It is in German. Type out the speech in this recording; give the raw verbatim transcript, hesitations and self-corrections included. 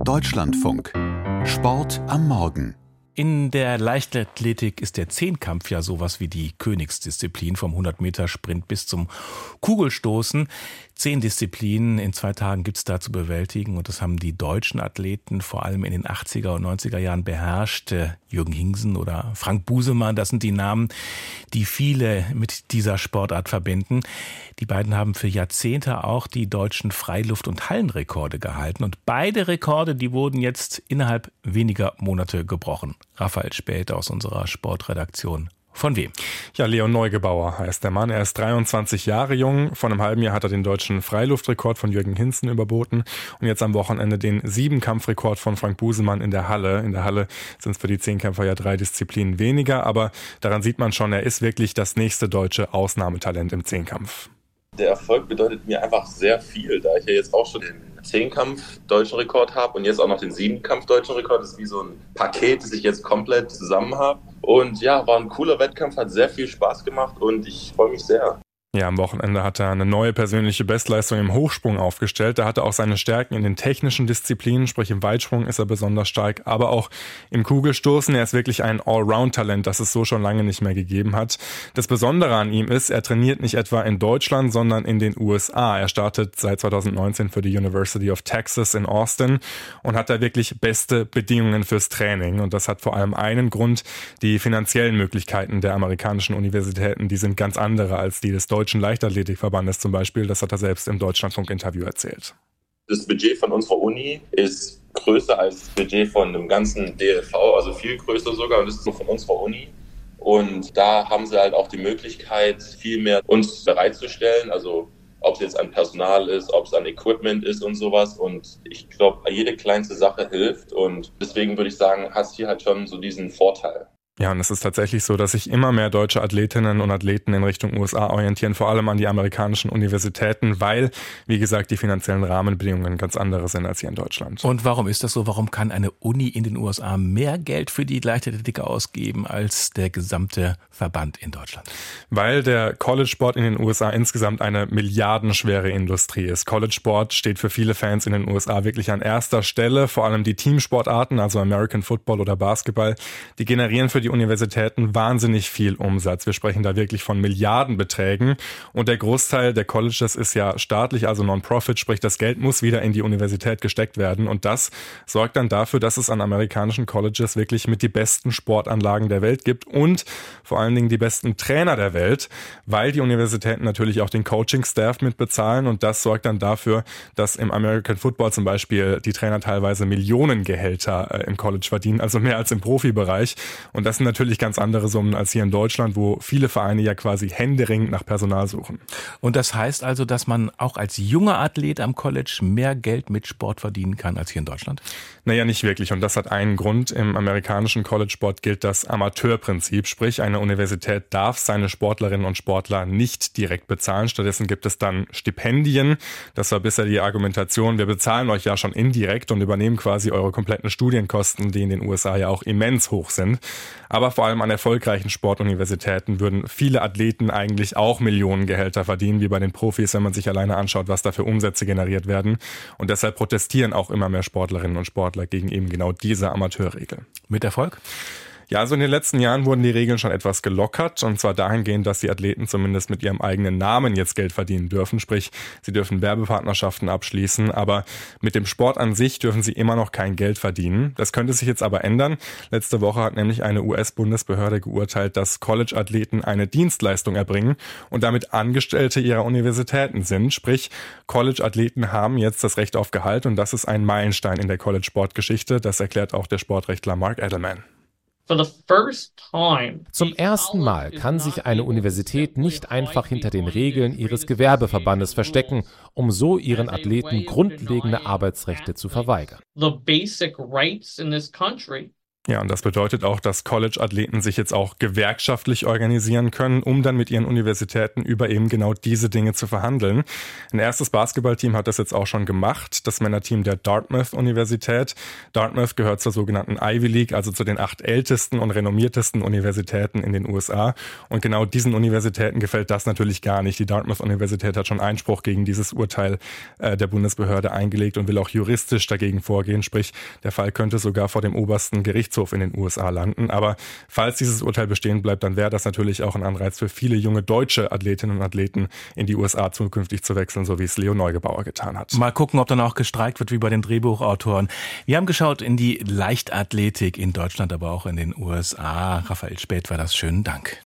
Deutschlandfunk. Sport am Morgen. In der Leichtathletik ist der Zehnkampf ja sowas wie die Königsdisziplin, vom hundert-Meter-Sprint bis zum Kugelstoßen. Zehn Disziplinen in zwei Tagen gibt es da zu bewältigen und das haben die deutschen Athleten vor allem in den achtziger und neunziger Jahren beherrscht. Jürgen Hingsen oder Frank Busemann, das sind die Namen, die viele mit dieser Sportart verbinden. Die beiden haben für Jahrzehnte auch die deutschen Freiluft- und Hallenrekorde gehalten und beide Rekorde, die wurden jetzt innerhalb weniger Monate gebrochen. Raphael Späth aus unserer Sportredaktion. Von wem? Ja, Leon Neugebauer heißt der Mann. Er ist dreiundzwanzig Jahre jung. Vor einem halben Jahr hat er den deutschen Freiluftrekord von Jürgen Hingsen überboten und jetzt am Wochenende den Siebenkampfrekord von Frank Busemann in der Halle. In der Halle sind es für die Zehnkämpfer ja drei Disziplinen weniger, aber daran sieht man schon, er ist wirklich das nächste deutsche Ausnahmetalent im Zehnkampf. Der Erfolg bedeutet mir einfach sehr viel, da ich ja jetzt auch schon den Zehnkampf-deutschen Rekord habe und jetzt auch noch den Siebenkampf-deutschen Rekord. Das ist wie so ein Paket, das ich jetzt komplett zusammen habe. Und ja, war ein cooler Wettkampf, hat sehr viel Spaß gemacht und ich freue mich sehr. Ja, am Wochenende hat er eine neue persönliche Bestleistung im Hochsprung aufgestellt. Da hat er auch seine Stärken in den technischen Disziplinen, sprich im Weitsprung ist er besonders stark, aber auch im Kugelstoßen. Er ist wirklich ein Allround-Talent, das es so schon lange nicht mehr gegeben hat. Das Besondere an ihm ist, er trainiert nicht etwa in Deutschland, sondern in den U S A. Er startet seit zweitausendneunzehn für die University of Texas in Austin und hat da wirklich beste Bedingungen fürs Training. Und das hat vor allem einen Grund: die finanziellen Möglichkeiten der amerikanischen Universitäten, die sind ganz andere als die des deutschen Deutschen Leichtathletikverbandes zum Beispiel. Das hat er selbst im Deutschlandfunk-Interview erzählt. Das Budget von unserer Uni ist größer als das Budget von dem ganzen D L V, also viel größer sogar, und das ist nur von unserer Uni. Und da haben sie halt auch die Möglichkeit, viel mehr uns bereitzustellen, also ob es jetzt an Personal ist, ob es an Equipment ist und sowas. Und ich glaube, jede kleinste Sache hilft und deswegen würde ich sagen, hast hier halt schon so diesen Vorteil. Ja, und es ist tatsächlich so, dass sich immer mehr deutsche Athletinnen und Athleten in Richtung U S A orientieren, vor allem an die amerikanischen Universitäten, weil, wie gesagt, die finanziellen Rahmenbedingungen ganz andere sind als hier in Deutschland. Und warum ist das so? Warum kann eine Uni in den U S A mehr Geld für die Leichtathletik ausgeben als der gesamte Verband in Deutschland? Weil der College-Sport in den U S A insgesamt eine milliardenschwere Industrie ist. College-Sport steht für viele Fans in den U S A wirklich an erster Stelle. Vor allem die Teamsportarten, also American Football oder Basketball, die generieren für die Universitäten wahnsinnig viel Umsatz. Wir sprechen da wirklich von Milliardenbeträgen und der Großteil der Colleges ist ja staatlich, also Non-Profit, sprich das Geld muss wieder in die Universität gesteckt werden und das sorgt dann dafür, dass es an amerikanischen Colleges wirklich mit die besten Sportanlagen der Welt gibt und vor allen Dingen die besten Trainer der Welt, weil die Universitäten natürlich auch den Coaching-Staff mit bezahlen und das sorgt dann dafür, dass im American Football zum Beispiel die Trainer teilweise Millionengehälter im College verdienen, also mehr als im Profibereich und das Das sind natürlich ganz andere Summen als hier in Deutschland, wo viele Vereine ja quasi händeringend nach Personal suchen. Und das heißt also, dass man auch als junger Athlet am College mehr Geld mit Sport verdienen kann als hier in Deutschland? Naja, nicht wirklich. Und das hat einen Grund. Im amerikanischen College-Sport gilt das Amateurprinzip. Sprich, eine Universität darf seine Sportlerinnen und Sportler nicht direkt bezahlen. Stattdessen gibt es dann Stipendien. Das war bisher die Argumentation. Wir bezahlen euch ja schon indirekt und übernehmen quasi eure kompletten Studienkosten, die in den U S A ja auch immens hoch sind. Aber vor allem an erfolgreichen Sportuniversitäten würden viele Athleten eigentlich auch Millionengehälter verdienen, wie bei den Profis, wenn man sich alleine anschaut, was da für Umsätze generiert werden. Und deshalb protestieren auch immer mehr Sportlerinnen und Sportler gegen eben genau diese Amateurregel. Mit Erfolg? Ja, also in den letzten Jahren wurden die Regeln schon etwas gelockert und zwar dahingehend, dass die Athleten zumindest mit ihrem eigenen Namen jetzt Geld verdienen dürfen, sprich sie dürfen Werbepartnerschaften abschließen, aber mit dem Sport an sich dürfen sie immer noch kein Geld verdienen. Das könnte sich jetzt aber ändern. Letzte Woche hat nämlich eine U S-Bundesbehörde geurteilt, dass College-Athleten eine Dienstleistung erbringen und damit Angestellte ihrer Universitäten sind, sprich College-Athleten haben jetzt das Recht auf Gehalt und das ist ein Meilenstein in der College-Sportgeschichte, das erklärt auch der Sportrechtler Mark Edelman. Zum ersten Mal kann sich eine Universität nicht einfach hinter den Regeln ihres Gewerbeverbandes verstecken, um so ihren Athleten grundlegende Arbeitsrechte zu verweigern. Ja, und das bedeutet auch, dass College-Athleten sich jetzt auch gewerkschaftlich organisieren können, um dann mit ihren Universitäten über eben genau diese Dinge zu verhandeln. Ein erstes Basketballteam hat das jetzt auch schon gemacht, das Männerteam der Dartmouth-Universität. Dartmouth gehört zur sogenannten Ivy League, also zu den acht ältesten und renommiertesten Universitäten in den U S A. Und genau diesen Universitäten gefällt das natürlich gar nicht. Die Dartmouth-Universität hat schon Einspruch gegen dieses Urteil äh, der Bundesbehörde eingelegt und will auch juristisch dagegen vorgehen. Sprich, der Fall könnte sogar vor dem obersten Gerichtshof in den U S A landen. Aber falls dieses Urteil bestehen bleibt, dann wäre das natürlich auch ein Anreiz für viele junge deutsche Athletinnen und Athleten, in die U S A zukünftig zu wechseln, so wie es Leo Neugebauer getan hat. Mal gucken, ob dann auch gestreikt wird wie bei den Drehbuchautoren. Wir haben geschaut in die Leichtathletik in Deutschland, aber auch in den U S A. Raphael Späth war das. Schönen Dank.